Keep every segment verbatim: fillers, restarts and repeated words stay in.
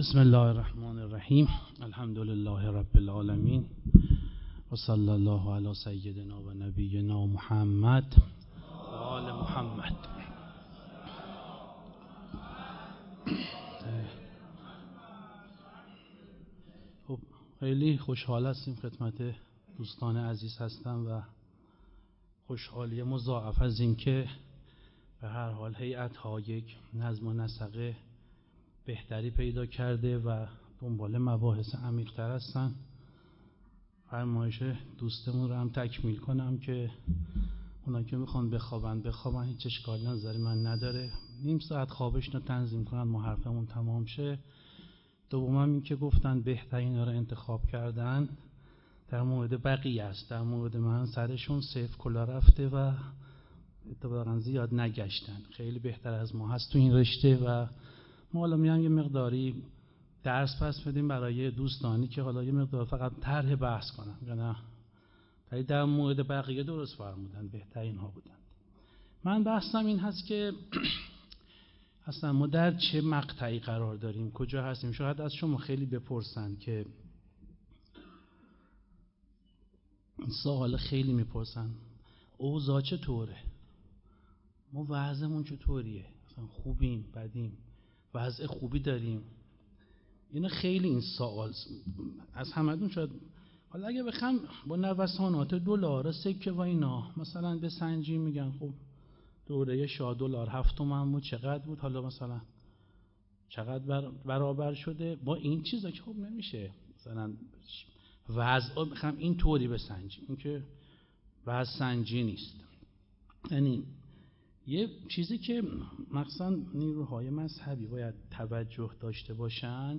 بسم الله الرحمن الرحیم. الحمد لله رب العالمین و صلی الله علی سیدنا و نبینا محمد و آل محمد. خب خیلی خوشحال هستیم خدمت دوستان عزیز هستم و خوشحالی مضاعف از این که به هر حال هیئت‌ها یک نظم و نسق بهتری پیدا کرده و دنبال مباحث عمیق‌تر هستن. فرمایش دوستمون رو هم تکمیل کنم که اونا که میخوان بخوابن بخوابن، هیچ اشکالی نظری من نداره. نیم ساعت خوابش رو تنظیم کنن ما حرفمون تمام شه. دوم هم این که گفتن بهترین رو انتخاب کردن در مورد بقیه است، در مورد من سرشون سیف کلا رفته و اتفاقا زیاد نگشتن. خیلی بهتر از ما هست تو این رشته و ما حالا میام یه مقداری درس پس بدیم برای دوستانی که حالا یه مقدار فقط طرح بحث کنن یا نه، ولی در مورد بقیه درست فرمودن، بهترین ها بودن. من بحثم این هست که اصلا ما در چه مقطعی قرار داریم، کجا هستیم. شاید از شما خیلی بپرسن که این سوال خیلی میپرسن اوضاع چطوره، ما وضعمون چطوریه، اصلا خوبیم بدیم، وضع خوبی داریم. اینا خیلی این سوال از همتون شاید، حالا اگه بخوام با نوسانات دلار سکه و اینا مثلا بسنجیم، میگن خب دوره شاه دلار هفت تومن بود چقدر بود، حالا مثلا چقدر برابر شده. با این چیزا که خب نمیشه مثلا وضع بخوام این طوری بسنجیم، این که وضع سنجی نیست. یعنی یه چیزی که مثلا نیروهای مذهبی باید توجه داشته باشن،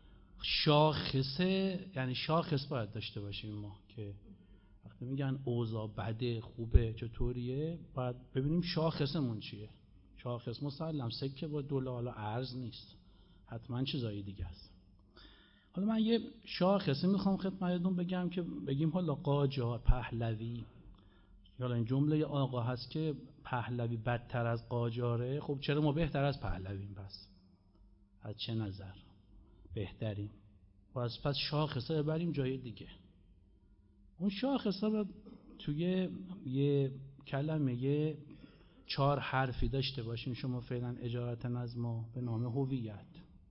شاخصه، یعنی شاخص باید داشته باشیم ما که وقتی میگن اوضاع بده خوبه چطوریه، باید ببینیم شاخصمون چیه. شاخص مسلم سکه با دلار ارز نیست، حتما چیزایی دیگه است. حالا من یه شاخصی میخوام خدمتتون بگم که بگیم حالا قاجار، پهلوی، حالا این جمله آقا هست که پهلوی بدتر از قاجاره. خب چرا ما بهتر از پهلویم؟ پس از چه نظر بهتریم؟ پس پس شاخصه ببریم جای دیگه. اون شاخصه رو توی یه کلمه یه چهار حرفی داشته باشیم. شما فعلا اجارت نظم به نام هویت.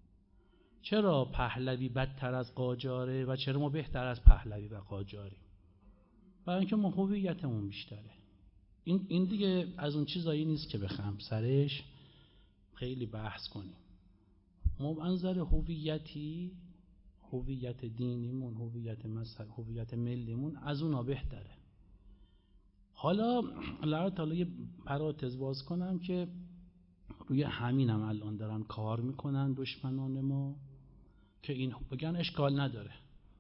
چرا پهلوی بدتر از قاجاره و چرا ما بهتر از پهلوی و قاجاریم؟ برای اینکه ما هویتمون بیشتره. این این دیگه از اون چیزایی نیست که بخوام سرش خیلی بحث کنیم. ما منظر هویتی، هویت دینیمون، هویت مذهب، هویت ملیمون از اونا بهتره. حالا الله تعالی یه پرانتز باز کنم که روی همینم الان دارن کار میکنن دشمنان ما که این بگن اشکال نداره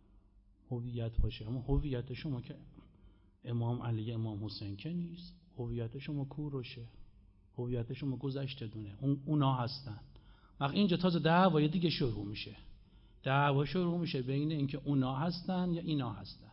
هویت باشه، اما هویت شما که امام علی امام حسین که نیست، هویت شما کوروشه، هویت شما گذشته دونه، اون اونا هستن. وقت اینجا تازه دعوای دیگه شروع میشه، دعوا شروع میشه بین اینکه اونا هستن یا اینا هستن.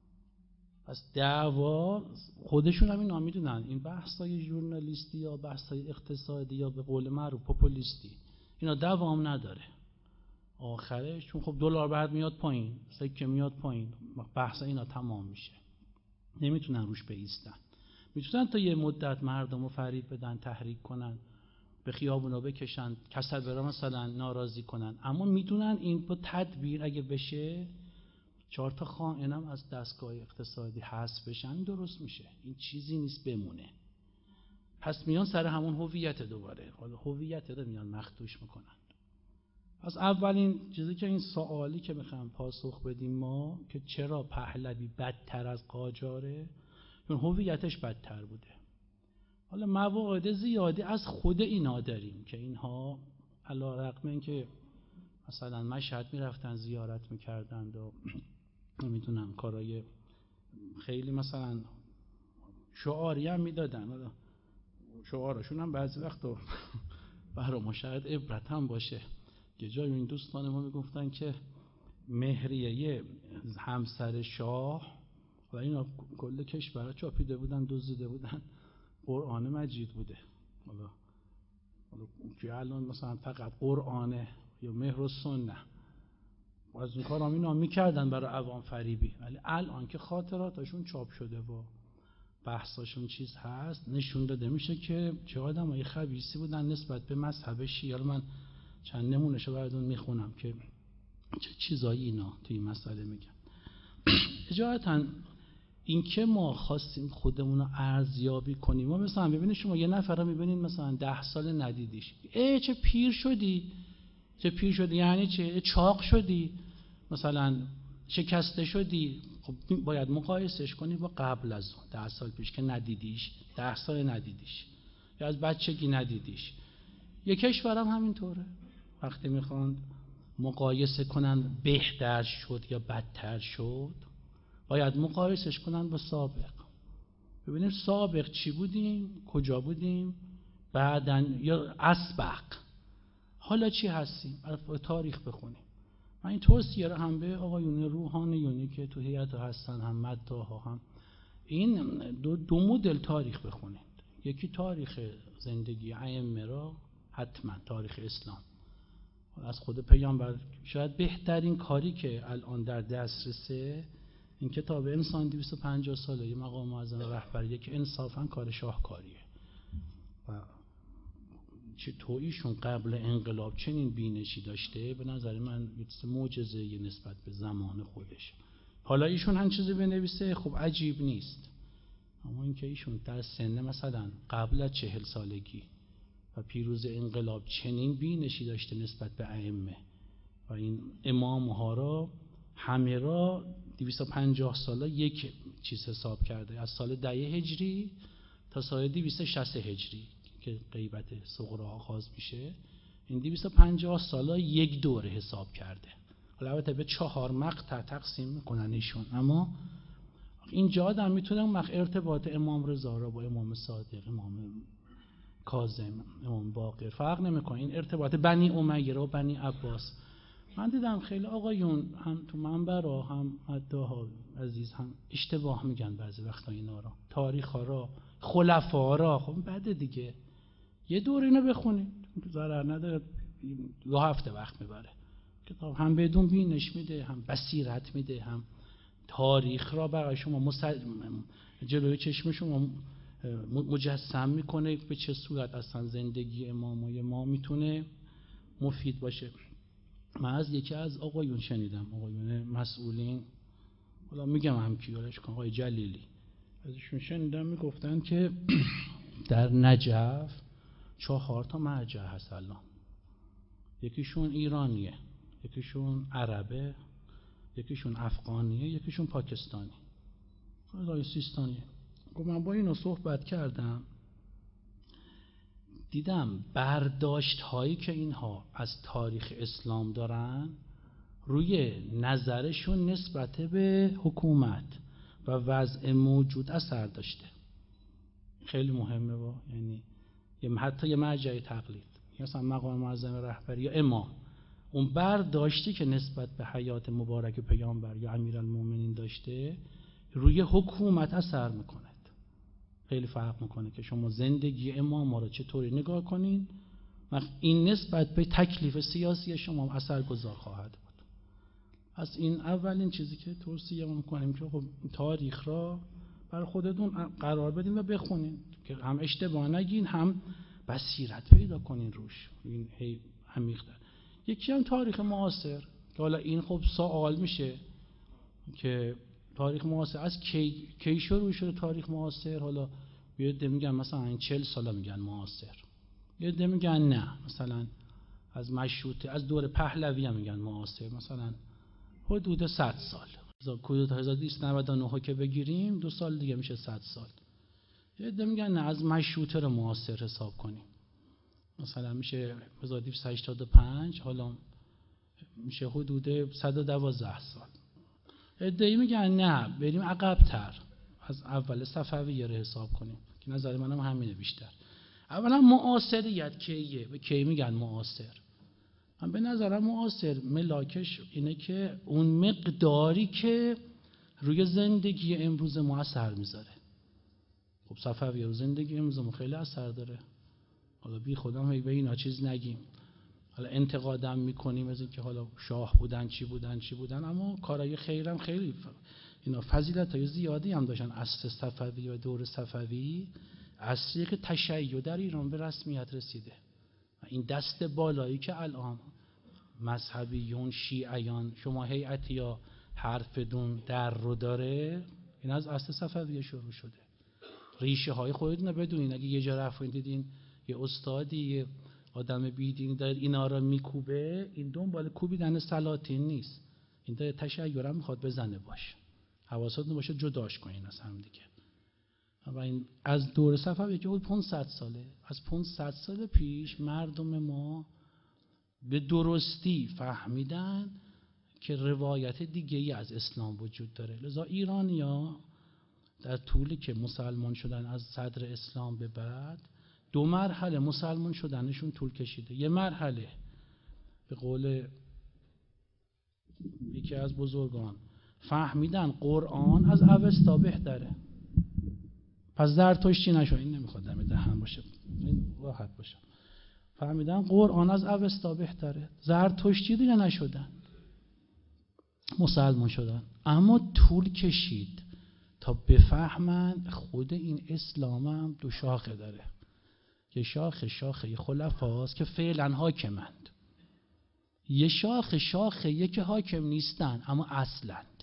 پس دعوا خودشون هم اینا میدونن، این بحثای ژورنالیستی یا بحثای اقتصادی یا به قول معروف پاپولیستی، اینا دعوا هم نداره آخرش، چون خب دلار بعد میاد پایین، سکه میاد پایین، بحث اینا تمام میشه. نمیتونن روش بایستن. میتونن تا یه مدت مردم رو فریب بدن، تحریک کنن، به خیابونا بکشن، کسر برا مثلا ناراضی کنن، اما میدونن این با تدبیر اگه بشه چهار تا خائنم از دستگاه اقتصادی حذف بشن درست میشه. این چیزی نیست بمونه. پس میان سر همون هویت دوباره، حالا هویت رو میان مخدوش میکنن. پس اولین چیزی که این سوالی که میخوام پاسخ بدیم ما که چرا پهلوی بدتر از قاجاره، چون هویتش بدتر بوده. حالا مواعظ زیادی از خود اینا داریم که اینها علی رغم اینکه مثلا مشهد میرفتن زیارت میکردند و نمیدونم کارای خیلی مثلا شعاری هم میدادن، حالا شعارشون هم بعضی وقتا برای ما شاید عبرت هم باشه. یه جای این دوستان ما میگفتن که مهریه همسر شاه و اینا کل کشور چاپیده بودن، دزدیده بودن، قرآن مجید بوده. حالا حالا که الان مثلا فقط قرآن یا مهر و سنه. از این کار هم اینا میکردن برای عوام فریبی، ولی الان که خاطراتشون چاپ شده و بحثاشون چیز هست، نشون داده میشه که چه آدمای خبیثی بودن نسبت به مذهب شیعه. من چند نمونهشو براتون میخونم که چه چیزایی اینا توی این مسئله میگن. اجازتاً این که ما خواستیم خودمون رو ارزیابی کنیم، ما مثلا ببینید شما یه نفر رو میبینید مثلا ده سال ندیدیش، ای چه پیر شدی، چه پیر شدی یعنی چه؟ چاق شدی، مثلا شکسته شدی. خب باید مقایسش کنی با قبل از اون ده سال پیش که ندیدیش، ده سال ندیدیش یا از بچگی ندیدیش. یک کشورم همینطوره، وقتی میخوان مقایسه کنن بهتر شد یا بدتر شد باید مقایسش کنن با سابق، ببینیم سابق چی بودیم، کجا بودیم، بعدن یا اسبق حالا چی هستیم، تاریخ بخونیم. من این توصیه رو هم به آقایون روحانیونی که تو هیئت هستن، هم مداحا، هم این دو, دو مدل تاریخ بخونید. یکی تاریخ زندگی ائمه را، حتما تاریخ اسلام از خود پیامبر. شاید بهترین کاری که الان در دسترسه این کتاب انسان دویست و پنجاه ساله یه مقام معظم رهبری که انصافا کار شاهکاریه و چطور ایشون قبل انقلاب چنین بینشی داشته، به نظر من یه معجزه نسبت به زمان خودش. حالا ایشون هم چیزی بنویسه خب عجیب نیست، اما اینکه ایشون در سن مثلا قبل از چهل سالگی و پیروز انقلاب چنین بینشی داشته نسبت به ائمه و این امام ها را همه را دویست و پنجاه ساله یک چیز حساب کرده، از سال ده هجری تا سال دویست و شصت هجری که غیبت صغرا آغاز میشه، این دویست و پنجاه ساله یک دوره حساب کرده. البته به چهار مقطع تقسیم میکنن ایشون، اما اینجا آدم میتونه اون ارتباط امام رضا را با امام صادق، امام کاظم، امام باقر فرق نمیکنه، این ارتباط بنی امیه را و بنی عباس. من دیدم خیلی آقایون هم تو منبرها هم مداحا عزیز هم اشتباه میگن بعضی وقتا اینا را، تاریخ ها را، خلفا را. خب بعد دیگه یه دور اینو بخونید، ضرر نداره، دو هفته وقت میبره. کتاب هم بدون بینش میده، هم بصیرت میده، هم تاریخ را برای شما مسل... جلوی چشم شما مجسم میکنه به چه صورت اصلا زندگی امامای ما میتونه مفید باشه. من از یکی از آقایون شنیدم، آقایون مسئولین، حالا میگم هم کیارش کن، آقای جلیلی، ازشون شنیدم میگفتن که در نجف چهار تا مرجع هست الان، یکیشون ایرانیه، یکیشون عربه، یکیشون افغانیه، یکیشون پاکستانی، آقای سیستانیه. گفت من با اینا صحبت کردم، دیدم برداشت هایی که اینها از تاریخ اسلام دارن روی نظرشون نسبت به حکومت و وضع موجود اثر داشته. خیلی مهمه با یعنی حتی یه مرجع تقلید، مثلا مقام معظم رهبری یا امام، اون برداشتی که نسبت به حیات مبارک پیامبر یا امیرالمومنین داشته روی حکومت اثر میکنه. خیلی فرق میکنه که شما زندگی امام ها رو چطوری نگاه کنین، این نسبت به تکلیف سیاسی شما اثرگذار خواهد بود. از این اولین چیزی که توصیه میکنیم که خب تاریخ را برای خودتون قرار بدین و بخونین که هم اشتباه نگین، هم بصیرت پیدا کنین روش، این هی عمیق‌تر. یکی هم تاریخ معاصر که حالا این خب سوال میشه که تاریخ معاصر از کی کی شروع شده تاریخ معاصر؟ حالا یه عده میگن مثلا این چهل ساله میگن معاصر، یه عده میگن نه مثلا از مشروطه، از دور پهلوی هم میگن معاصر، مثلا حدود صد سال، حدود هزار و دویست و نود و نه که بگیریم دو سال دیگه میشه صد سال. یه عده میگن نه از مشروطه رو معاصر حساب کنیم، مثلا میشه هزار و دویست و هشتاد و پنج، حالا میشه حدود صد و دوازده سال. ادعی میگن نه بریم عقب‌تر، از اول صفویه رو حساب کنیم، که نظر منم همینه بیشتر. اولا معاصریت کیه؟ به کی میگن معاصر؟ من به نظرم معاصر ملاکش اینه که اون مقداری که روی زندگی امروز ما اثر میذاره. خب صفویه رو زندگی امروز ما خیلی اثر داره، حالا بی خودم هی به اینا چیز نگیم، حالا انتقادم میکنیم از اینکه حالا شاه بودن چی بودن چی بودن، اما کارهای خیرم خیلی اینا فضیلت‌های زیادی هم داشتن. عصر صفوی و دور صفوی عصری که تشیع در ایران به رسمیت رسیده. این دست بالایی که الان مذهبیون، شیعیان، شما هیئتی یا حرف دون در رو داره، این از عصر صفوی شروع شده. ریشه های خودتون رو بدونین. اگه یه جا رفتین دیدین یه استادی، یه آدم بیدینی داره اینا رو میکوبه، این دنبال کوبیدن سلاطین نیست، این داره تشیع هم میخواد بزنه باشه. حواستون باشه جداش کنین از هم دیگه. و این از دور صفوی که پانصد ساله، از پانصد سال پیش مردم ما به درستی فهمیدن که روایت دیگه ای از اسلام وجود داره. لذا ایرانی‌ها در طولی که مسلمان شدن از صدر اسلام به بعد، دو مرحله مسلمان شدنشون طول کشیده. یه مرحله به قول یکی از بزرگان فهمیدن قرآن از اوستا بهتره، پس زرتشتی نشو. این نمیخواد دم دهن باشه، این راحت باشه. فهمیدن قرآن از اوستا بهتره، زرتشتی دیگه نشدن، مسلمان شدن. اما طول کشید تا بفهمن خود این اسلام هم دو شاخه داره. یه شاخه شاخه خلفاست که فعلا حاکمند، یه شاخه شاخه یه که حاکم نیستن اما اصلند.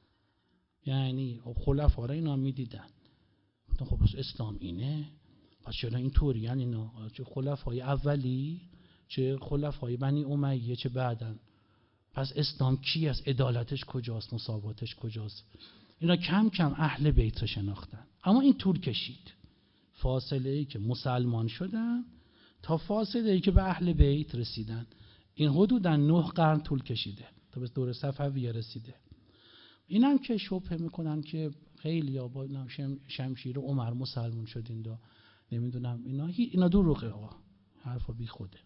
یعنی خلفا را اینا میدیدن، خب اسلام اینه، پس چرا این طوری؟ یعنی اینا چه خلفای اولی، چه خلفای بنی امیه، چه بعدن، پس اسلام کی است؟ عدالتش کجاست؟ مساواتش کجاست؟ اینا کم کم اهل بیت رو شناختن. اما این طول کشید، فاصله ای که مسلمان شدن تا فاصله ای که به اهل بیت رسیدن، این حدوداً نه قرن طول کشیده تا به دور صفویه رسیده. اینم که شبهه میکنن که خیلی ها با شمشیر عمر مسلمان شدین دا نمیدونم اینا، اینا دروغه ها، حرفا بی خوده.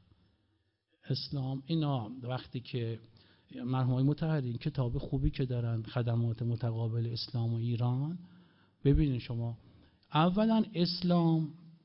اسلام اینا وقتی که مرحوم مطهری کتاب خوبی که دارن، خدمات متقابل اسلام و ایران، ببینید شما اولا اسلام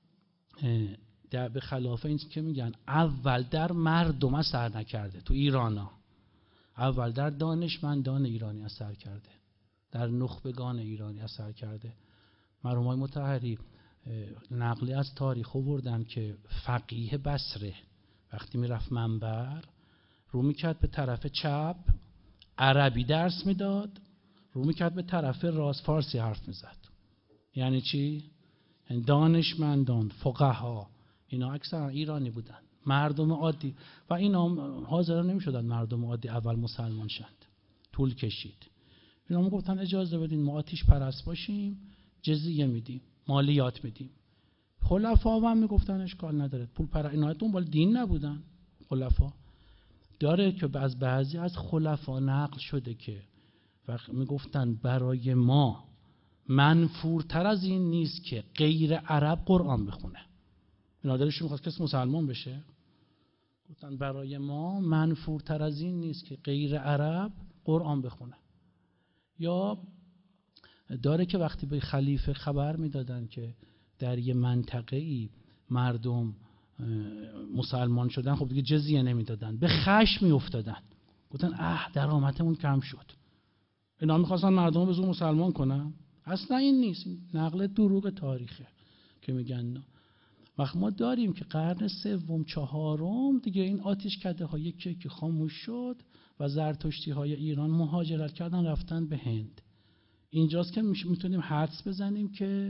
در به خلاف این که میگن اول در مردم اثر نکرده، تو ایرانا اول در دانشمندان ایرانی اثر کرده، در نخبگان ایرانی اثر کرده. مرحوم مطهری نقلی از تاریخ آوردن که فقیه بصره وقتی میرفت منبر رو میکرد به طرف چپ عربی درس میداد، رو میکرد به طرف راست فارسی حرف میزد. یعنی چی؟ یعنی دانشمندان، فقها اینا اکثرا ایرانی بودن، مردم عادی و اینا حاضر نمیشدن مردم عادی اول مسلمان شند. طول کشید. اینا هم گفتن اجازه بدین ما آتش پرست باشیم، جزیه میدیم، مالیات میدیم. خلفا هم میگفتن اشکال نداره، پول پر اینا دنبال دین نبودن. خلفا داره که از بعضی از خلفا نقل شده که وقت میگفتن برای ما منفورتر از این نیست که غیر عرب قرآن بخونه. اینا دلش میخواست کسی مسلمان بشه، گفتن برای ما منفورتر از این نیست که غیر عرب قرآن بخونه. یا داره که وقتی به خلیفه خبر میدادن که در یه منطقه‌ای مردم مسلمان شدن، خب دیگه جزیه نمیدادن، به خشم میافتادن، گفتن اه درآمدمون کم شد. اینا میخواستن مردم به زور مسلمان کنن. اصلا این نیست، این نقل دروغ تاریخه که میگن. وقت ما داریم که قرن سوم چهارم دیگه این آتش کده ها یکی یکی خاموش شد و زرتشتی های ایران مهاجرت کردن رفتن به هند. اینجاست که میتونیم حدس بزنیم که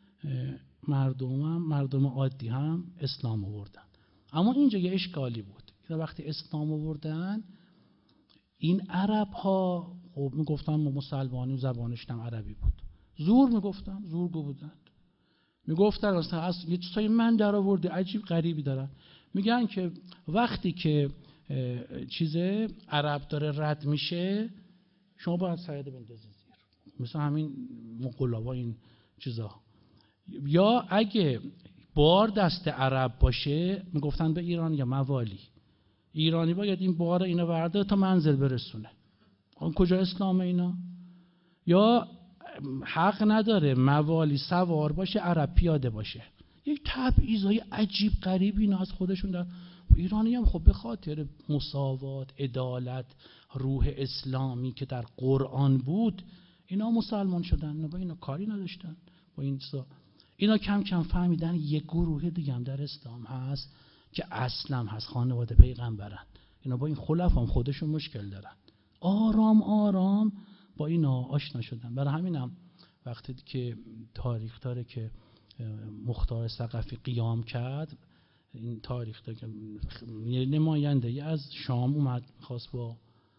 مردم هم مردم عادی هم اسلام آوردن. اما اینجا یه اشکالی بود، وقتی اسلام آوردن این عرب ها خب میگفتن ما مسلمانی و زبانشون هم عربی بود، زور میگفتن، زورگو بودن، میگفتن اصلا از یه چیزای من در آورده عجیب غریبی دارن. میگن که وقتی که چیزه عرب داره رد میشه شما باید سعیده بندازید زیر، مثل همین مغولا این چیزا. یا اگه بار دست عرب باشه میگفتن به ایران یا موالی، ایرانی باید این بار اینو ورده تا منزل برسونه. اون کجا اسلام اینا؟ یا حق نداره موالی سوار باشه عرب پیاده باشه. یک تبعیضای عجیب غریب اینا از خودشون در ایرانی هم خب به خاطر مساوات، عدالت، روح اسلامی که در قرآن بود اینا مسلمان شدن، اینا با اینا کاری نداشتن. با این سا. اینا کم کم فهمیدن یک گروه دیگه هم در اسلام هست که اصلا هست، خانواده پیغمبرن. اینا با این خلفا هم خودشون مشکل دارن. آرام آرام با اینا آشنا شدن. برای همینم وقتی که تاریخ داره که مختار ثقفی قیام کرد، این تاریخ داره که نماینده از شام اومد خواست با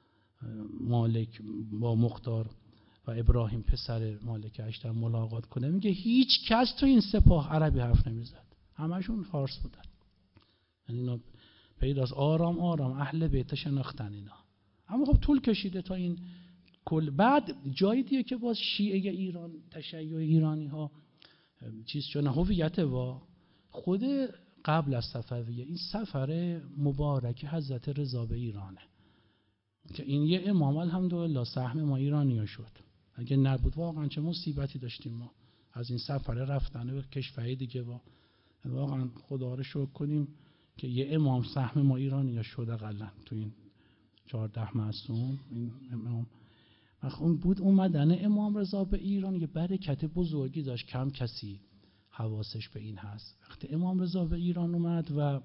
مالک با مختار و ابراهیم پسر مالک اشتر ملاقات کنه، میگه هیچ کس تو این سپاه عربی حرف نمیزد، همشون فارس بودن. یعنی اینا پیداست آرام آرام اهل بیت شناختن اینا. اما خب طول کشیده تا این کل. بعد جایی دیگه که باز شیعه ایران، تشیع ایرانی ها چیز چون هویت و خود قبل از صفویه، این سفر مبارک حضرت رضا به ایرانه که این یه امام الحمدلله سهم ما ایرانی ها شد. اگه نبود واقعا چه مصیبتی داشتیم ما از این سفر رفتن به کشور دیگه. و واقعا خدا رو شکر کنیم که یه امام سهم ما ایرانی ها شد اقلا تو این چهارده معصوم. این امام اون بود. اومدن امام رضا به ایران یه برکت بزرگی داشت، کم کسی حواسش به این هست. وقتی امام رضا به ایران اومد و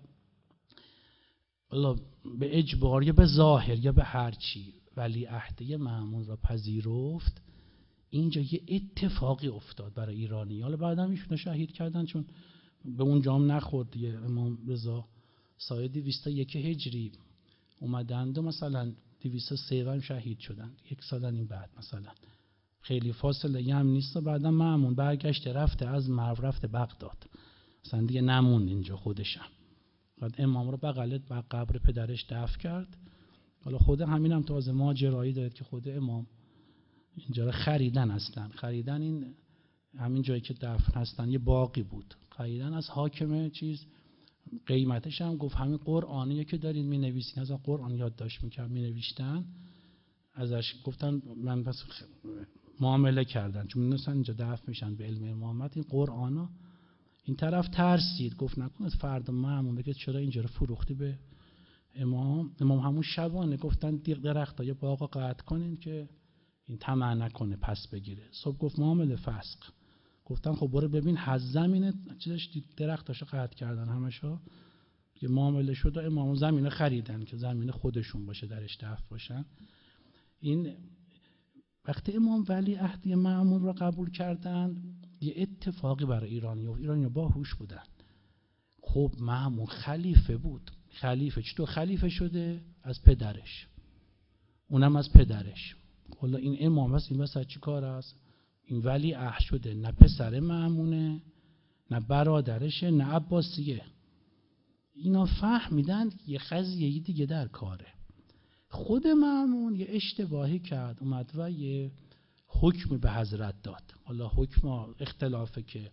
الله به اجبار یا به ظاهر یا به هر چی ولی عهده مأمون را پذیرفت، اینجا یه اتفاقی افتاد برای ایرانی. حالا بعدم ایشون شهید کردن چون به اون جام نخورد دیگه. امام رضا سال دویست و یک هجری اومدند و مثلا دویست و سه هم شهید شدن، یک سال این بعد مثلا خیلی فاصله هم نیست. و بعدم مأمون برگشته رفته از مرو رفته بغداد، مثلا دیگه نمون اینجا خودشم. بعد امام رو بغل با قبر پدرش دفن کرد. حالا خود همین هم تازه ماجرایی دارد که خود امام اینجا رو خریدن هستن. خریدن این همین جایی که دفن هستن یه باقی بود، خریدن از حاکم چیز. قیمتش هم گفت همین قرآنیه که دارین می نویسین، از قرآن یادداشت میکرد می نوشتن ازش. گفتن من پس معامله کردن چون میدونستن اینجا دفن میشن به علم امامت. این قرآنا این طرف ترسید، گفت نکنه فردا مأمون بگه چرا اینجا رو فروختی به امام. امام همون شبانه گفتن دیق درختای باغو قطع کنین که این طمع نکنه پس بگیره. صبح گفت معامله فسق. گفتن خب برو ببین حز زمینه چیزش درختاشو قطع کردن همشو. که معامله شد و امام زمینه خریدن که زمینه خودشون باشه درش دفن باشن. این وقتی امام ولی عهد مأمون رو قبول کردن یه اتفاقی برای ایرانی و ایرانی باهوش بودن. خب مأمون خلیفه بود. خلیفه چطور خلیفه شده؟ از پدرش، اونم از پدرش. حالا این امام هست این وسط چی کار است؟ این ولی عهد شده، نه پسر مأمونه نه برادرشه نه عباسیه. اینا فهمیدن یه قضیه دیگه در کاره. خود مأمون یه اشتباهی کرد، اومد و یه حکمی به حضرت داد. حالا حکم اختلافه که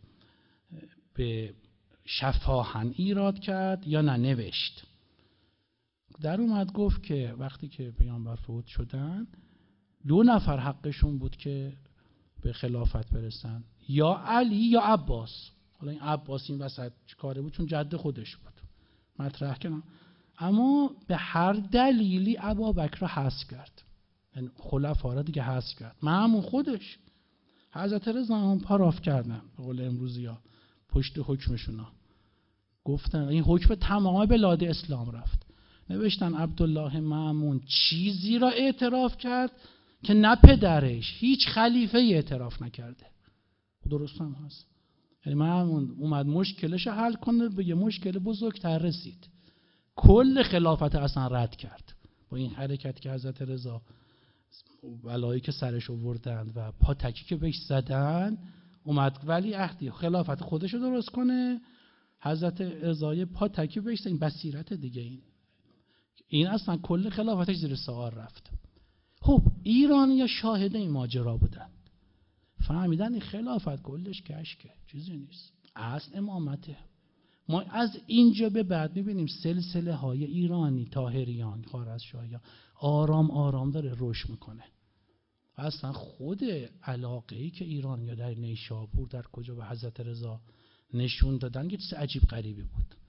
به شفاهن ایراد کرد یا نه نوشت. در اومد گفت که وقتی که پیامبر فوت شدن دو نفر حقشون بود که به خلافت برسن، یا علی یا عباس. حالا این عباس این وسط چه کاره بود؟ چون جد خودش بود مطرح کردن. اما به هر دلیلی ابابکر رو حذف کرد، یعنی خلفا رو دیگه حذف کرد. مأمون خودش حضرت رضا هم پاراف کردن به قول امروزی‌ها پشت حکمشونا. گفتن این حکم تمام بلاد اسلام رفت. نوشتن عبدالله مأمون چیزی را اعتراف کرد که نه پدرش هیچ خلیفه اعتراف نکرده. درست هم هست. یعنی مأمون اومد مشکلش حل کنه، به یه مشکل بزرگتر رسید. کل خلافت اصلا رد کرد با این حرکت که حضرت رضا بلایی که سرش آوردند و پاتکی که بهش زدن، اومد ولی عهدی خلافت خودش رو درست کنه. حضرت رضا پاتکی بهش زد. این بصیرت دیگه. این این اصلا کل خلافتش زیر سوال رفت. خب ایرانی‌ها شاهد این ماجرا بودن، فهمیدن این خلافت کلش کشکه، چیزی نیست، اصل امامته. ما از اینجا به بعد میبینیم سلسله های ایرانی طاهریان خوارزمشاهیان آرام آرام داره رشد میکنه. اصلا خود علاقه‌ای که ایرانی‌ها در نیشابور در کجا به حضرت رضا نشون دادن یه چیز عجیب غریبی بود.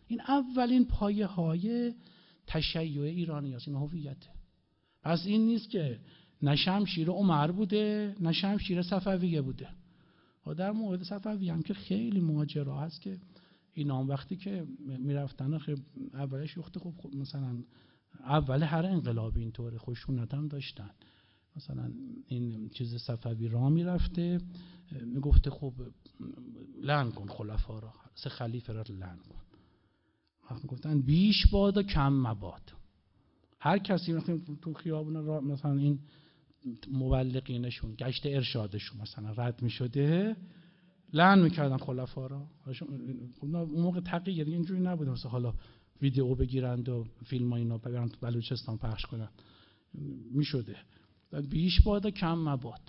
این اولین پایه های تشیع ایرانی هست، این هویته. پس این نیست که نه شمشیر عمر بوده نه شمشیر صفویه بوده. و در مورد صفوی هم که خیلی ماجرا هست که اینا هم وقتی که میرفتن اولش یخت خوب خوب مثلا اول هر انقلابی اینطوره خشونت هم داشتن. مثلا این چیز صفوی را میرفته میگفته خب لعن کن خلفا را، سه خلیفه را لعن کن. وقتی گفتن بیش باد و کم مباد. هر کسی مثلا تو خیابون را مثلا این مبلغینشون گشت ارشادشون مثلا رد میشده لعن میکردن خلفا را. اون موقع تقیه دیگه اینجوری نبوده مثلا حالا ویدیو بگیرند و فیلم ها اینا ببرن تو بلوچستان پخش کنن میشده. بیش باد و کم مباد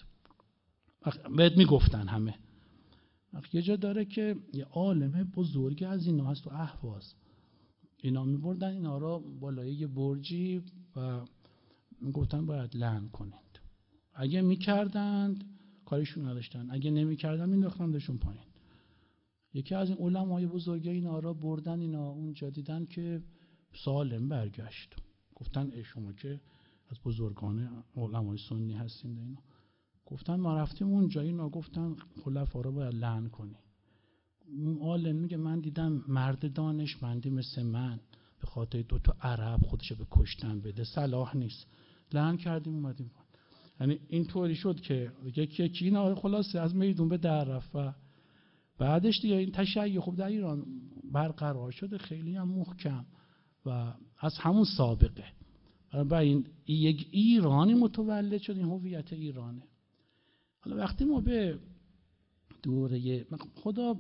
بهت میگفتن همه. یه جا داره که یه عالم بزرگی از اینا هست تو اهواز، اینا میبردن اینا را بالای یه برجی و میگفتن باید لعن کنید. اگه میکردند کارشون نداشتن، اگه نمیکردن مینداختندشون پایین. یکی از این علمای بزرگی اینا را بردن، اینا اونجا دیدن که سالم برگشت. گفتن ای شما که از بزرگان علمای سنی هستین اینا. گفتن ما رفتیم اونجا، اینا گفتن خلفا را باید لعن کنی. اون عالم میگه من دیدم مرد دانشمندی مثل من به خاطر دو تا عرب خودشو به کشتن بده صلاح نیست، لعن کردیم اومدیم. یعنی اینطوری شد که یکی یکی اینا خلاصه از میدون به در رفت و بعدش دیگه این تشیع خوب در ایران برقرار شده خیلی هم محکم و از همون سابقه. برای این یک ایرانی متولد شد، این هویت ایرانه. حالا وقتی ما به دوره خدا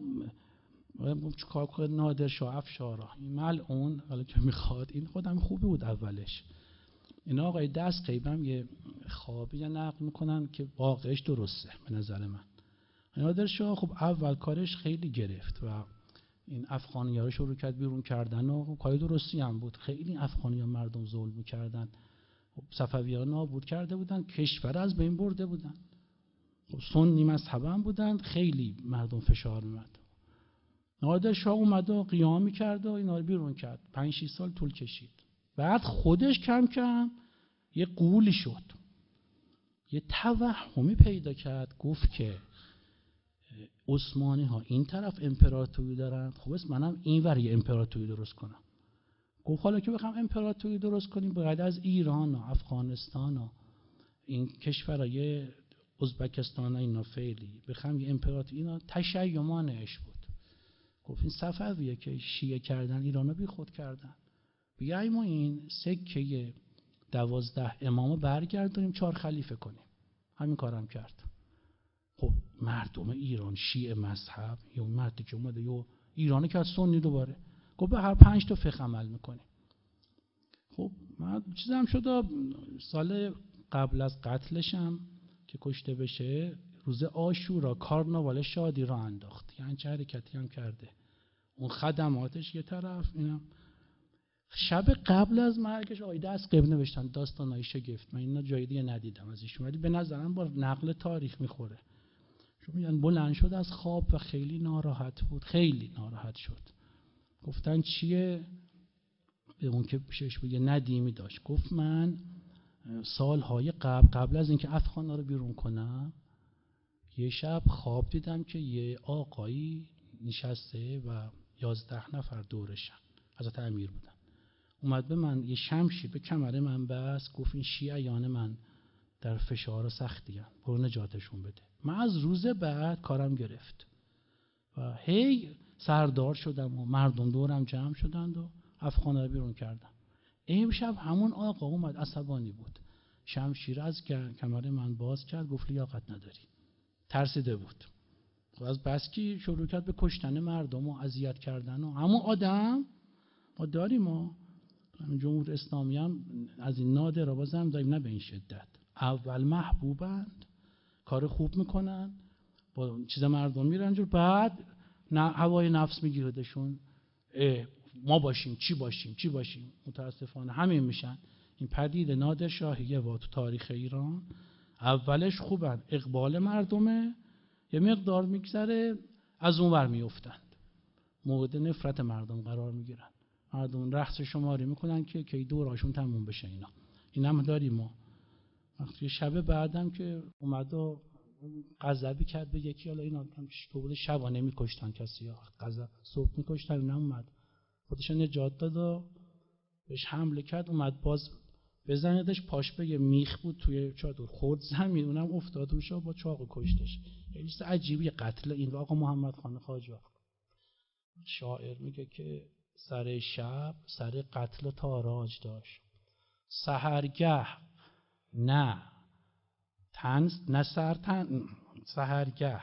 چیکار کنه نادر شاه افشارا این ملعون حالا که میخواد این خودم خوبی بود اولش. اینا آقای دست قیبم یه خوابی یا نقل میکنن که واقعش درسته به نظر من. نادر شاه خب اول کارش خیلی گرفت و این افغانی ها رو شروع کرد بیرون کردن و کار درستی هم بود. خیلی افغانی ها مردم ظلم میکردن، صفوی ها نابود کرده بودن، کشور از بین برده بودن. خب سنی مذهب هم بودن، خیلی مردم فشار میمد. نادر شاه اومد و قیام میکرد و اینا رو بیرون کرد. پنج شش سال طول کشید. بعد خودش کم کم یه قولی شد، یه توهمی پیدا کرد، گفت که عثمانی ها این طرف امپراتوری دارن، خب اس منم این ور یه امپراتوری درست کنم. گفت حالا که بخوام امپراتوری درست کنیم باید از ایران و افغانستان و این کشورهای ازبکستان و اینا فعلی بخوام یه امپراتوری، اینا تشیع مانعش بود. گفت این صفویه که شیعه کردن ایرانو بی خود کردن، بیاییم ما این سکه دوازده امامو برگردونیم چهار خلیفه کنیم. همین کارم کرد. خب مردم ایران شیعه مذهب یا اون مردی که اومده یا ایرانی که از سنی دوباره گفت به هر پنج تا فقه عمل میکنیم. خب من چیزم شد سال قبل از قتلشم که کشته بشه روز عاشورا کارناوال شادی را انداخت. یعنی چه حرکتی هم کرده، اون خدماتش یه طرف، اینم شب قبل از مرگش آقای دست قبل نوشتن داستانای شگفت. من اینا جای دیگه ندیدم از ایشون، ولی به نظرم با نقل تاریخ میخوره. چون میگن بلند شد از خواب و خیلی ناراحت بود، خیلی ناراحت شد. گفتن چیه؟ به اون که پیشش بگه ندیمی داشت. گفت من سالهای قبل قبل از اینکه افغانا رو بیرون کنم یه شب خواب دیدم که یه آقایی نشسته و یازده نفر دورشن، حضرت امیر بودن. اومد به من یه شمشیر به کمر من بست، گفت این شیعیان من در فشار و سختی هستند، برو نجاتشون بده. من از روز بعد کارم گرفت و هی سردار شدم و مردم دورم جمع شدند و افغانا رو بیرون کردم. امشب همون آقا اومد، عصبانی بود، شمشیر از کمر من باز کرد، گفت لیاقت نداری. ترسیده بود. از بس که شروع کرد به کشتن مردم و اذیت کردن و همون آدم ما داریم. ما جمهوری اسلامی هم از این نادر بازم داریم، نه به این شدت. اول محبوبند، کار خوب میکنن، با چیز مردم میرن جور، بعد نه هوای نفس میگیردشون، ما باشیم چی باشیم چی باشیم. متاسفانه همین میشن. این پدید نادر شاهیه و تو تاریخ ایران اولش خوبن، اقبال مردمه، یه مقدار میگذره از اون ور میفتند. مورد نفرت مردم قرار میگیرن. مردم رخص شماری میکنن که کی دوراشون تموم بشه. اینا این هم داریم ما. وقتی شب بعدم که اومد و غضبی کرد به یکی، حالا اینا تو بود شبانه میکشتن کسی ها، غضب صبح میکشتن، اینا اومد خودش نجات داد و بهش حمله کرد، اومد باز بزندش، پاش به یه میخ بود توی چادر خورد زمین، اونم افتاد روش با چاقو کشتش. خیلی چیز عجیبیه قتل این. آقا محمد خان خواجه شاعر میگه که سر شب سر قتل و تاراج داشت، سحرگه نه تن نه سر تن سحرگه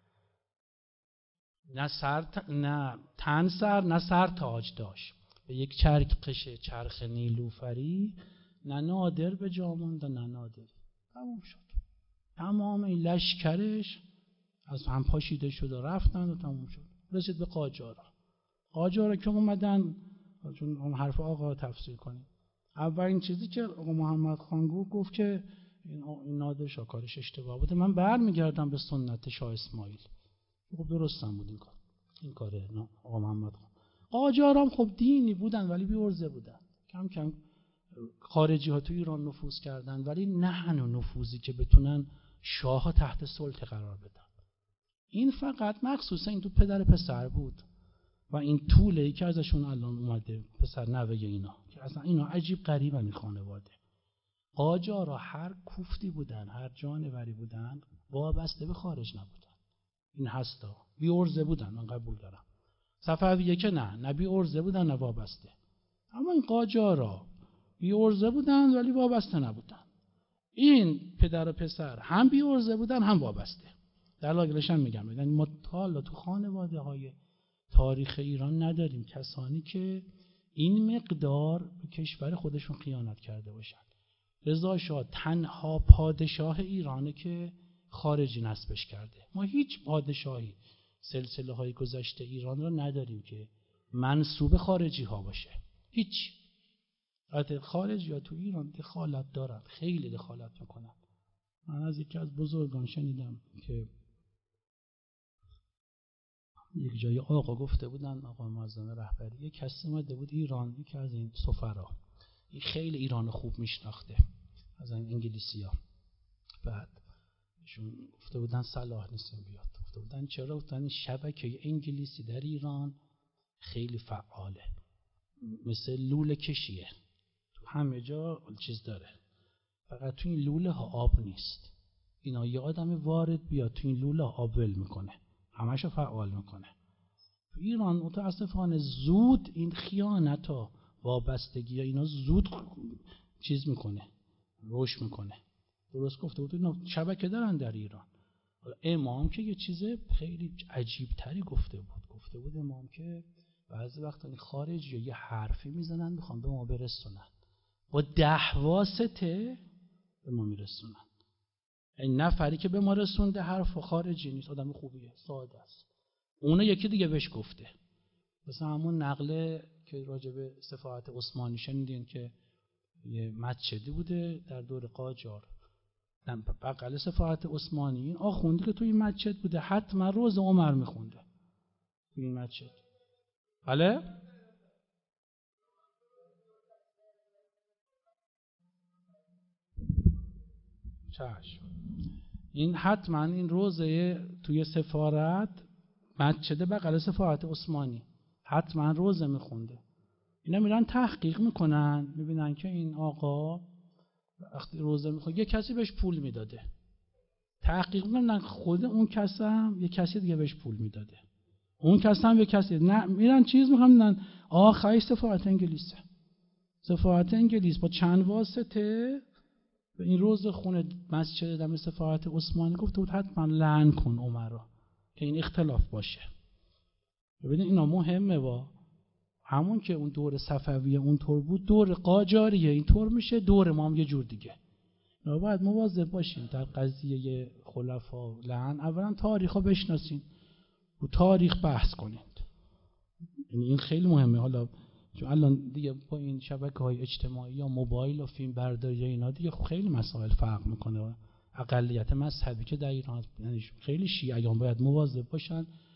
نه سر نه تن سر نه سر تاج داشت، به یک چرخ قشه چرخ نیلوفری، نه نادر به جا ماند نه نادری. تموم شد. تمام این لشکرش از هم پاشیده شد و رفتن و تموم شد. رسید به قاجارا. قاجارا که اومدن، چون اون حرف آقا تفسیر کنیم، اولین چیزی که آقا محمد خان گفت گفت که این نادر شاه کارش اشتباه بوده، من برمیگردم به سنت شاه اسماعیل. خب درستم بود این کار. این کاره آقا محمد خان. قاجارام خب دینی بودن ولی بی‌عرضه بودن. کم کم خارجی ها تو ایران نفوذ کردن ولی نه هنو نفوذی که بتونن شاه ها تحت سلطه قرار بدن. این فقط مخصوصا این تو پدر پسر بود و این طوله‌ای که ازشون الان اومده پسر نوه اینا که اصلا اینا عجیب غریبن. این خانواده قاجارا هر کوفتی بودن، هر جانوری بودن، وابسته به خارج نبودن. این هستا بی‌عرضه بودن، من قبول دارم. صفویه که نه نه بی‌عرضه بودن نه وابسته. اما این قاجارا بی‌عرضه بودن ولی وابسته نبودن. این پدر و پسر هم بی‌عرضه بودن هم وابسته. دلایلش هم میگم. یعنی ما تا تو خانواده های تاریخ ایران نداریم کسانی که این مقدار به کشور خودشون خیانت کرده باشن. رضا شاه تنها پادشاه ایرانه که خارجی نسبش کرده. ما هیچ پادشاهی سلسله های گذشته ایران را نداریم که منسوب خارجی ها باشه. هیچ. البته خارجی ها تو ایران دخالت دارن، خیلی دخالت میکنن. من از یکی از بزرگان شنیدم که یک جای آقا گفته بودن، آقا معظم رهبری، یک کسی اومده بود ایران، یکی از این سفرا، این خیلی ایران خوب میشناخته از این انگلیسی ها، بعد ایشون گفته بودن صلاح نیستیم بیاد. گفته بودن چرا؟ گفتن شبکه انگلیسی در ایران خیلی فعاله، مثل لوله کشیه، تو همه جا چیز داره، فقط تو این لوله ها آب نیست. اینا یه آدم وارد بیاد تو این لوله ها آب ول میکنه، همشو فعال میکنه. تو ایران متاسفانه زود این خیانت ها، وابستگی ها، اینا زود چیز میکنه، رشد میکنه. درست گفته بود اینا شبکه دارن در ایران. امام که یه چیز خیلی عجیب تری گفته بود. گفته بود امام که بعضی وقتا خارجی یه حرفی میزنن میخوان به ما برسونن، با ده واسطه به ما میرسونن. این نفری که به ما رسونده حرف خارجی نیست، آدم خوبیه، ساده است. اونه یکی دیگه بهش گفته. مثلا همون نقله که راجع به صفات عثمانی شنیدین که یه مسجدی بوده در دور قاجار، در بغل صفات عثمانی، این آخوندی که توی این مسجد بوده حتما روز عمر میخونده توی این مسجد. بله؟ چشم. این حتما این روزه توی سفارت مسجد بغل سفارت عثمانی حتما روزه میخونده. اینا میرن تحقیق میکنن، میبینن که این آقا وقتی روزه میخونه یه کسی بهش پول میداده. تحقیق میکنن خود اون کس هم یه کسی دیگه بهش پول میداده، اون کس هم یه کسی، نه میرن چیز میکنن، آخه سفارت انگلیسه. سفارت انگلیس با چند واسطه به این روز خونه مسجد دم سفارت عثمانی گفته بود حتما لعن کن عمر را که این اختلاف باشه. ببینید اینا مهمه. با همون که اون دور صفویه اونطور بود، دور قاجاریه اینطور میشه، دور ما هم یه جور دیگه. ما باید مواظب باشیم در قضیه خلفا لعن. اولا تاریخو بشناسین و تاریخ بحث کنید. این خیلی مهمه. حالا چون الان دیگه با این شبکه‌های اجتماعی یا موبایل و فیلم برداری اینا دیگه خیلی مسائل فرق میکنه. اقلیت مذهبی که در ایران یعنی خیلی شیعیان باید مواظب باشن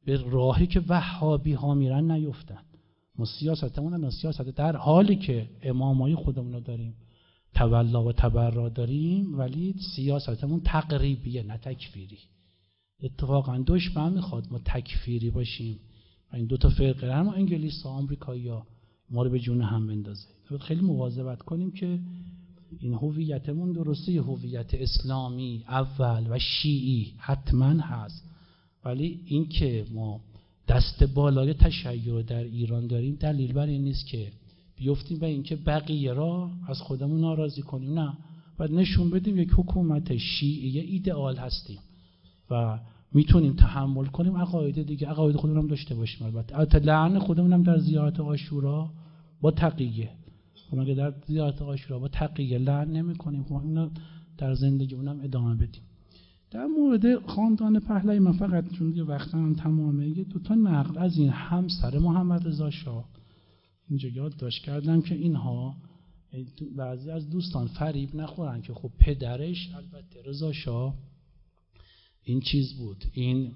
به راهی که وهابی ها میرن نیفتن. ما سیاستمون نه سیاست در حالی که امامای خودمون رو داریم، تولا و تبرا داریم، ولی سیاستمون تقریبیه نه تکفیری. اتفاقا دشمن میخواد ما تکفیری باشیم و این دو تا فرقه هم انگلیس و آمریکایی‌ها ما رو به جون هم بندازه. خیلی مواظبت کنیم که این هویتمون درسته، هویت اسلامی اول و شیعی حتما هست، ولی این که ما دست بالای تشیع در ایران داریم دلیل بر این نیست که بیفتیم به این که بقیه را از خودمون ناراضی کنیم. نه، باید نشون بدیم یک حکومت شیعی ایدئال هستیم و میتونیم تحمل کنیم عقاید دیگه، عقاید خودمون هم داشته باشیم. البته البته لعن خودمون هم در زیارت عاشورا با تقیه، مگه در زیارت عاشورا با تقیه لعن نمی کنیم؟ خب اینو در زندگی اونم ادامه بدیم. در مورد خاندان پهلوی من فقط چون دیگه وقتم تمامه یه دو تا نقل از این همسر محمد رضا شاه اینجا یادداشت کردم که اینها بعضی از دوستان فریب نخورن که خب پدرش البته رضا شاه این چیز بود، این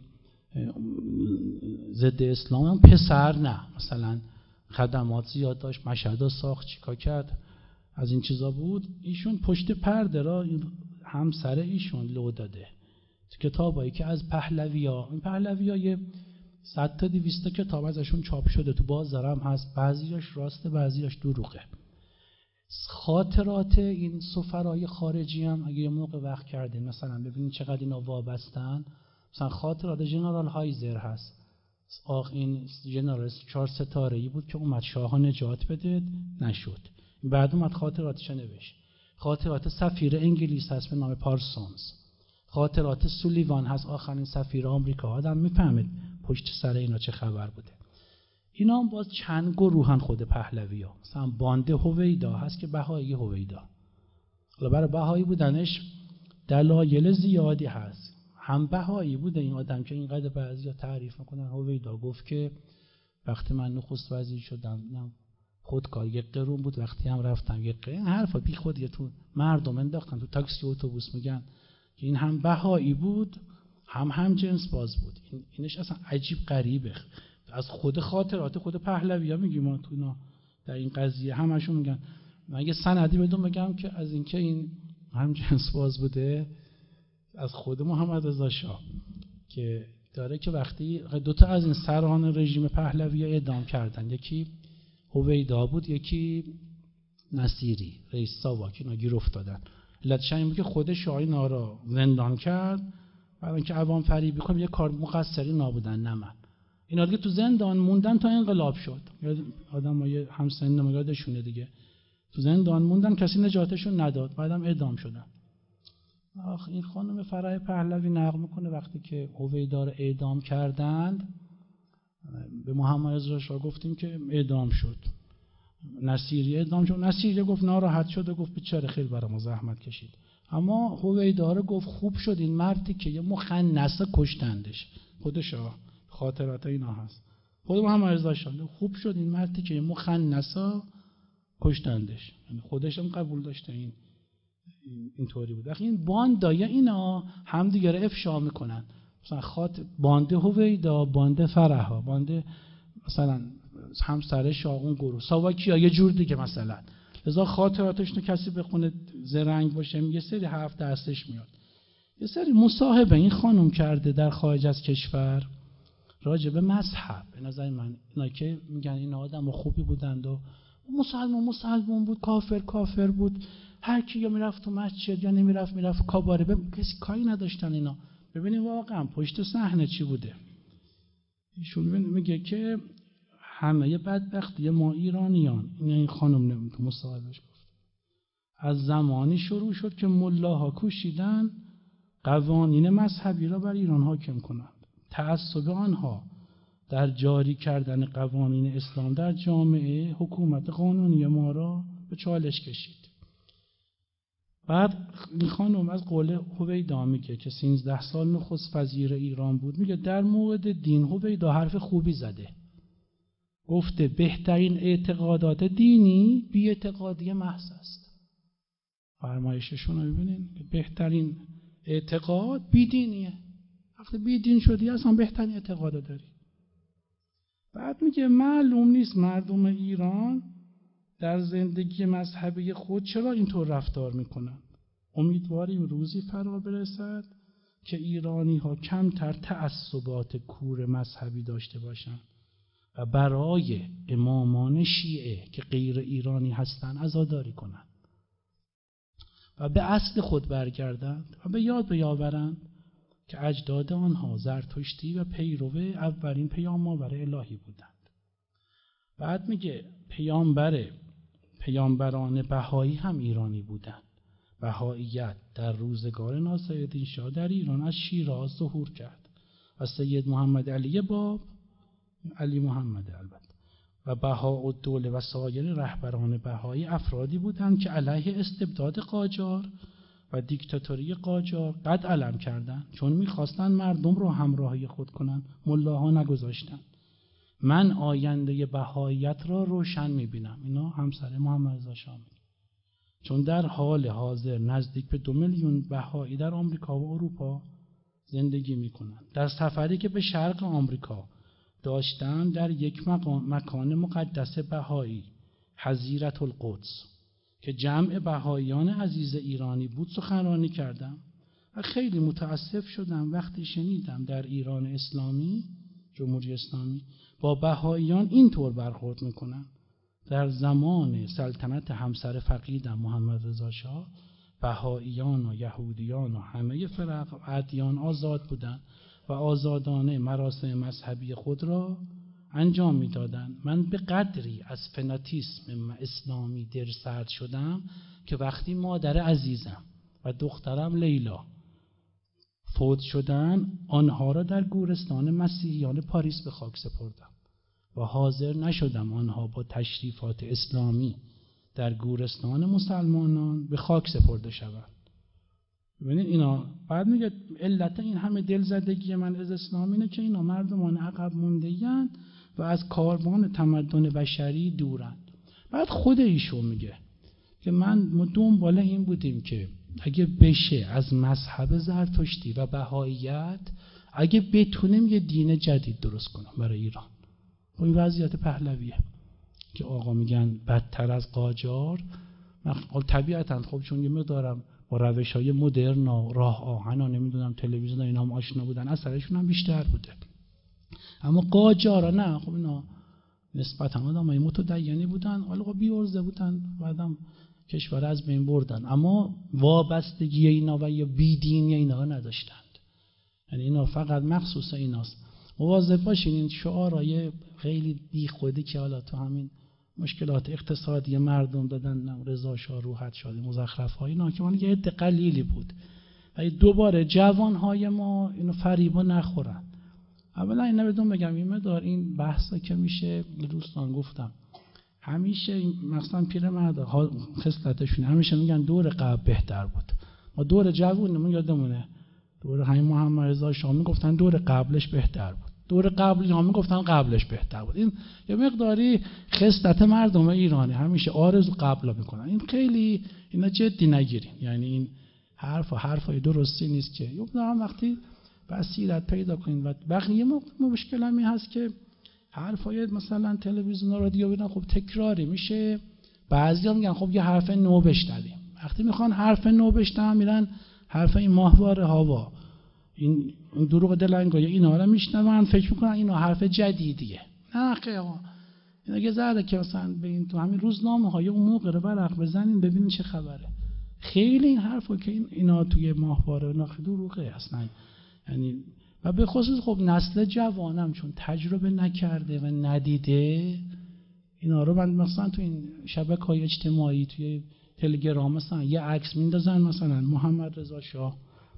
ضد اسلام هم پسر نه، مثلا خدمات زیاد داشت، مشهد ساخت، چیکار کرد، از این چیزا بود. ایشون پشت پرده را همسر ایشون لو داده تو کتابایی که از پهلوی‌ها، این پهلوی‌ها یه صد تا دویست تا کتاب ازشون چاپ شده، تو بازارم هست، بعضیاش راسته بعضیاش دروغه. خاطرات این سفرای خارجی هم اگه یه موقع وقت کردین مثلا ببینید چقدر اینا وابستن. مثلا خاطرات جنرال هایزر هست، آخ این جنرال چهار ستاره‌ای بود که اومد شاه نجات بده، نشد، بعد اومد خاطراتش نوشت. خاطرات سفیر انگلیس هست به نام پارسونز، خاطرات سولیوان هست آخرین سفیر آمریکا. آدم میفهمید پشت سر اینا چه خبر بوده. اینا هم باز چند گروهن خود پهلوی‌ها. مثلا باند هویدا هست که بهایی هویدا، حالا برای بهایی بودنش دلایل زیادی هست. هم بهایی بوده این آدم که اینقدر بعضیا تعریف میکنن. هویدا گفت که وقتی من نخست وزیر شدم خودکار یک قرون بود، وقتی هم رفتم یک قرون. حرفا بی خود یه تو مردم انداختن تو تاکسی اتوبوس، میگن که این هم بهایی بود هم هم جنس باز بود. این اینش اصلا عجیب غریبه. از خود خاطرات خود پهلوی‌ها میگیم ما تو اینا در این قضیه همشون میگن. من یه سندی بدون بگم که از اینکه این هم جنس باز بوده از خود محمد رضا شاه که داره که وقتی دو تا از این سران رژیم پهلوی اعدام کردن، یکی هویدا بود یکی نصیری رئیس ساواک، اینا گیر افتادن. علتش این بود که خود شاه اینا را زندان کرد برای اینکه عوام فریبی کنه، یه کار مقصری نابودن نه من. اینا دیگه تو زندان موندن تا انقلاب شد. آدمای همسن ما یادشونه دیگه، تو زندان موندن کسی نجاتشون نداد، بعدم اعدام شدن. آخ این خانم فرح پهلوی نقل میکنه وقتی که هویدا رو اعدام کردند به محمد رضا شاه گفتیم که اعدام شد. نصیری اعدام شد، نصیری گفت ناراحت شد و گفت بیچاره خیلی برام زحمت کشید. اما هویدا رو گفت خوب شد این مردی که یه مخنث کشتندش. خود شاه خاطرات اینا هست. خود محمد رضا شاه خوب شد این مردی که یه مخنث کشتندش، یعنی خودش هم قبول داشته این اینطوری بود. وقتی این باندای اینا هم دیگه رو افشا میکنن، مثلا خاطر باند هویدا، باند فرحا، باند مثلا همسر شاه، اون گروه ساواکیا یه جور دیگه مثلا. لذا خاطراتش رو کسی بخونه زرنگ باشه یه سری حرف دستش میاد. یه سری مصاحبه این خانم کرده در خارج از کشور راجع به مذهب. به نظر من اینا که میگن این آدم خوبی بودند و مسلمان مسلمان بود، کافر کافر بود، هر کی یا میرفت تو مسجد یا نمیرفت میرفت کاباره، به کسی کاری نداشتن اینا. ببینید واقعا پشت صحنه چی بوده. ایشون میگه که همه بدبختی ما ایرانیان، این این خانم نمیتونه مصاحبهش گفت، از زمانی شروع شد که ملاها کوشیدن قوانین مذهبی را بر ایران حاکم کنند. تعصب آنها در جاری کردن قوانین اسلام در جامعه حکومت قانونی ما را به چالش کشید. بعد این خانم از قول هویدا میگه که سیزده سال نخست وزیر ایران بود، میگه در مورد دین هویدا حرف خوبی زده. گفته بهترین اعتقادات دینی بی اعتقادی محض است. فرمایششون رو ببینین که بهترین اعتقاد بی دینیه. وقتی بی دین شدی اصلا بهترین اعتقاد داری. بعد میگه معلوم نیست مردم ایران در زندگی مذهبی خود چرا اینطور رفتار میکنن. امیدواریم روزی فرا برسد که ایرانی ها کمتر تعصبات کور مذهبی داشته باشند و برای امامان شیعه که غیر ایرانی هستند عزاداری کنند و به اصل خود برگردند و به یاد بیاورند که اجداد آنها زرتشتی و پیرو اولین پیام‌آور الهی بودند. بعد میگه پیامبر پیامبران بهایی هم ایرانی بودند. بهاییت در روزگار ناصرالدین شاه در ایران از شیراز ظهور کرد و سید محمد علی باب، علی محمد البته، و بهاءالدوله و سایر رهبران بهایی افرادی بودند که علیه استبداد قاجار و دیکتاتوری قاجار قد علم کردند، چون می‌خواستند مردم رو همراهی خود کنند. ملاها نگذاشتند. من آینده بهاییت را روشن می‌بینم. اینا همسر محمد رضا شاه میگه. چون در حال حاضر نزدیک به دو میلیون بهایی در آمریکا و اروپا زندگی می‌کنند. در سفری که به شرق آمریکا داشتم در یک مکان مقدس بهایی، حظیرة القدس، که جمع بهاییان عزیز ایرانی بود سخنرانی کردم و خیلی متاسف شدم وقتی شنیدم در ایران اسلامی، جمهوری اسلامی، با بهاییان اینطور برخورد میکنن. در زمان سلطنت همسر فقیدم محمد رضا شاه، بهاییان و یهودیان و همه فرق و ادیان آزاد بودند و آزادانه مراسم مذهبی خود را انجام میدادند. من به قدری از فناتیسم اسلامی دلسرد شدم که وقتی مادر عزیزم و دخترم لیلا فوت شدن، آنها را در گورستان مسیحیان پاریس به خاک سپردم و حاضر نشدم آنها با تشریفات اسلامی در گورستان مسلمانان به خاک سپرده شوند. ببینید اینا بعد میگه علت این همه دلزدگی من از اسلام اینه که اینا مردمان عقب مونده‌اند و از کاروان تمدن بشری دورند. بعد خود ایشون میگه که من دنبال این بودیم که اگه بشه از مذهب زرتشتی و بهاییت اگه بتونیم یه دین جدید درست کنم برای ایران. و این وضعیت پهلویه که آقا میگن بدتر از قاجار. طبیعتاً خب چون یه مقدارم با روش‌های مدرن و راه آهن و نمیدونم تلویزیون اینا هم آشنا بودن، اثرشون هم بیشتر بوده. اما قاجارا نه، خب اینا نسبتاً آدمای متدینی بودن، ولی خب بی‌عرضه بودن، بعدم کشور از بین بردن، اما وابستگی اینا و یا بیدینی اینا نداشتند. یعنی اینا فقط مخصوص ایناست. مواظب باشین این شعارهای خیلی بیخودی که حالا تو همین مشکلات اقتصادی مردم دادن، رضا شاه روحت شاد، مزخرف‌های اینا که من یه عده قلیلی بود. و دوباره جوانهای ما اینو فریبا نخورن. اولا اینا بدون بگم این مدار این بحثا که میشه، دوستان گفتم همیشه مثلا پیرمردا خصلتشون همیشه میگن دور قبل بهتر بود. ما دور جوونمون یادمونه دور همین محمد رضا شاه میگفتن دور قبلش بهتر بود. دور قبلی هم میگفتن قبلش بهتر بود. این یه مقداری خصلت مردم ایرانی همیشه آرزو قبلا میکنن. این خیلی اینا جدی نگیرین. یعنی این حرف و حرفای درستی نیست که یوم وقتی بصیرت پیدا کنین. و بقیه مشکل هم این هست که حرفای مثلا تلویزیون و رادیو اینا خب تکراری میشه. بعضیا میگن خب یه حرف نو بشنویم. وقتی میخوان حرف نو بشنون میرن حرف این ماهواره هاوا، این دروغ دلنگای اینا رو میشنون، فکر میکنن اینا حرف جدیدیه. نه خیلی اینا یه ذره که مثلا به این تو همین روزنامه های اون موقع رو برق بزنین ببینین چه خبره. خیلی این حرفا که این اینا توی ماهواره اینا خیلی دروغه اصلا. یعنی و به خصوص خب نسل جوانم چون تجربه نکرده و ندیده اینا رو، من مثلا تو این شبکه‌های اجتماعی توی تلگرام مثلا یه عکس میندازن مثلا محمد رضا شاه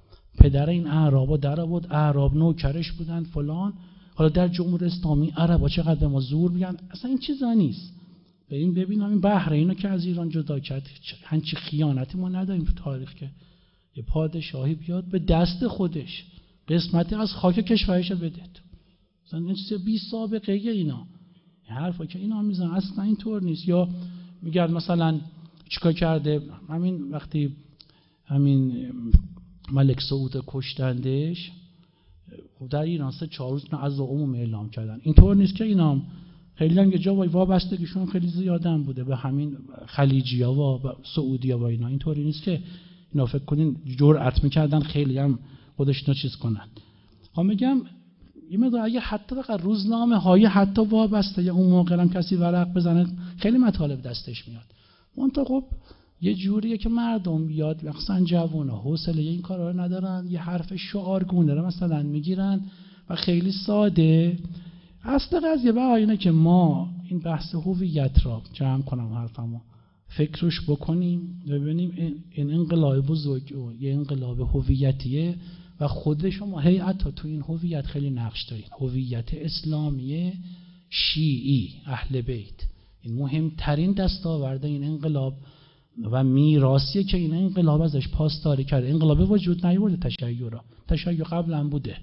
پدر این اعرابا در آورد، اعراب نوکرش بودن فلان، حالا در جمهوری اسلامی عربا چقدر به ما زور میگن. اصلا این چیزا نیست. ببین ببین همین بحرینو که از ایران جدا کرد، هنچی خیانتی ما نداریم تو تاریخ که یه پادشاهی بیاد به دست خودش قسمتی از خاک کشورش بده. مثلا این چیز بی سابقه اینا. این حرفا که اینا میزنن اصلا اینطور نیست. یا میگن مثلا چیکار کرده همین وقتی همین ملک سعود کشتندش، در ایران سه چهار روز عزا عمومی اعلام کردن. اینطور نیست که اینا خیلی هم یه جا وابستگیشون خیلی زیادن بوده به همین خلیجی‌ها و سعودی‌ها و اینا. اینطوری نیست که اینا فکر کنین جرأت می‌کردن خیلی هم خودشون چیز کنن. ها میگم یه مقدار اگه حتی فقط روزنامه‌های حتی وابسته یا اون موقع هم کسی ورق بزنه خیلی مطالب دستش میاد. اون تا خب یه جوریه که مردم بیاد مثلا جوونا حوصله این کارا رو ندارن، یه حرف شعارگونه رو مثلا میگیرن و خیلی ساده. اصل قضیه بقیه اینه که ما این بحث هویت را جمع کنم حرفمو فکرش بکنیم ببینیم این انقلاب بزرگ یه انقلاب هویتیه و خود شما هیئت تو این هویت خیلی نقش دارین. هویت اسلامی شیعی اهل بیت این مهمترین دستاورد این انقلاب و میراثیه که این انقلاب ازش پاسداری کرده. انقلاب وجود نیاورده تشیع را، تشیع قبلا بوده.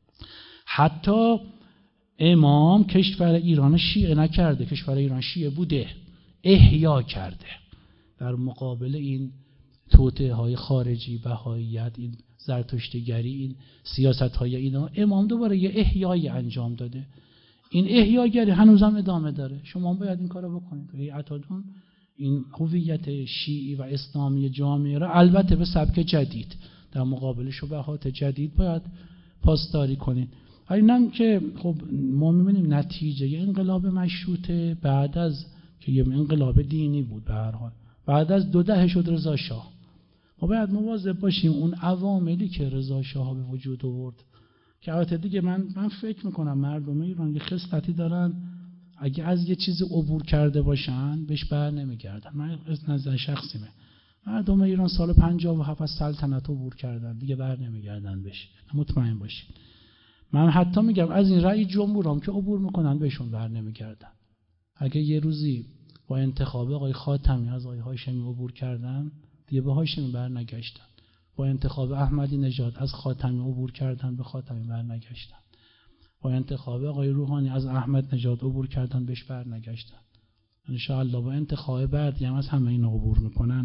حتی امام کشور ایران شیعه نکرده، کشور ایران شیعه بوده، احیا کرده در مقابل این توطئه های خارجی، بهاییت، این زرتشتیگری، این سیاست های اینا. امام دوباره یه احیایی انجام داده. این احیاگری هنوزم ادامه داره. شما باید این کارو بکنید. هیئتتون این هویت شیعی و اسلامی جامعه را البته به سبک جدید در مقابل شبهات جدید باید پاسداری کنید. اینم که خب ما می‌بینیم نتیجه انقلاب مشروطه بعد از که یه انقلاب دینی بود به هر حال بعد از دو دهه شد رضا شاه. ما باید مواظب باشیم اون عواملی که رضا شاه به وجود آورد که البته دیگه من من فکر میکنم مردم ایران یه خصلتی دارن اگه از یه چیزی عبور کرده باشن بهش بر نمیگردن. من از نظر شخصیمه مردم ایران سال پنجاه و هفت از سلطنت عبور کردن دیگه بر نمیگردن بهش، مطمئن باشین. من حتی میگم از این رأی جمهورام که عبور میکنن بهشون بر نمیگردن. اگه یه روزی با انتخاب آقای خاتمی از آقای هاشمی عبور کردن دیگه به هاشمی بر نگشتن. با انتخاب احمدی نژاد از خاتمی عبور کردن به خاتمی بر نگشتن. با انتخاب آقای روحانی از احمد نژاد عبور کردن بهش بر نگشتن. ان شاء الله با انتخاب بعدی هم از همه اینا عبور میکنن.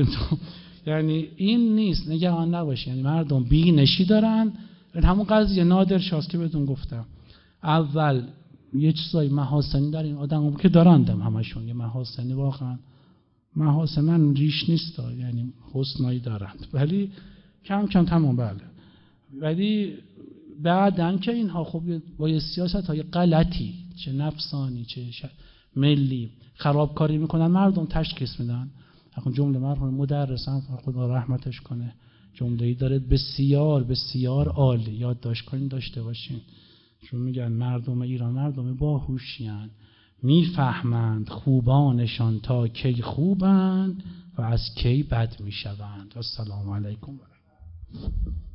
یعنی این نیست، نگران نباشید. یعنی مردم بینشی دارن. همون قضیه نادر شاست که بهتون گفتم اول یه چیزای محاسنی در این آدم که دارندم همشون یه محاسنی واقعا محاسن من ریش نیست یعنی حسنایی دارند ولی کم کم تمام بله. ولی بعدن که اینها خب با یه سیاست های غلطی چه نفسانی چه ملی خرابکاری میکنن مردم تشخیص میدن. اخون جمله مرحوم مدرسم خدا رحمتش کنه جمله‌ای داره بسیار بسیار عالی یادداشت کنین داشته باشین. چون میگن مردم ایران مردم باهوشیان میفهمند خوبانشان تا کی خوبند و از کی بد میشوند. و السلام علیکم و رحمت الله.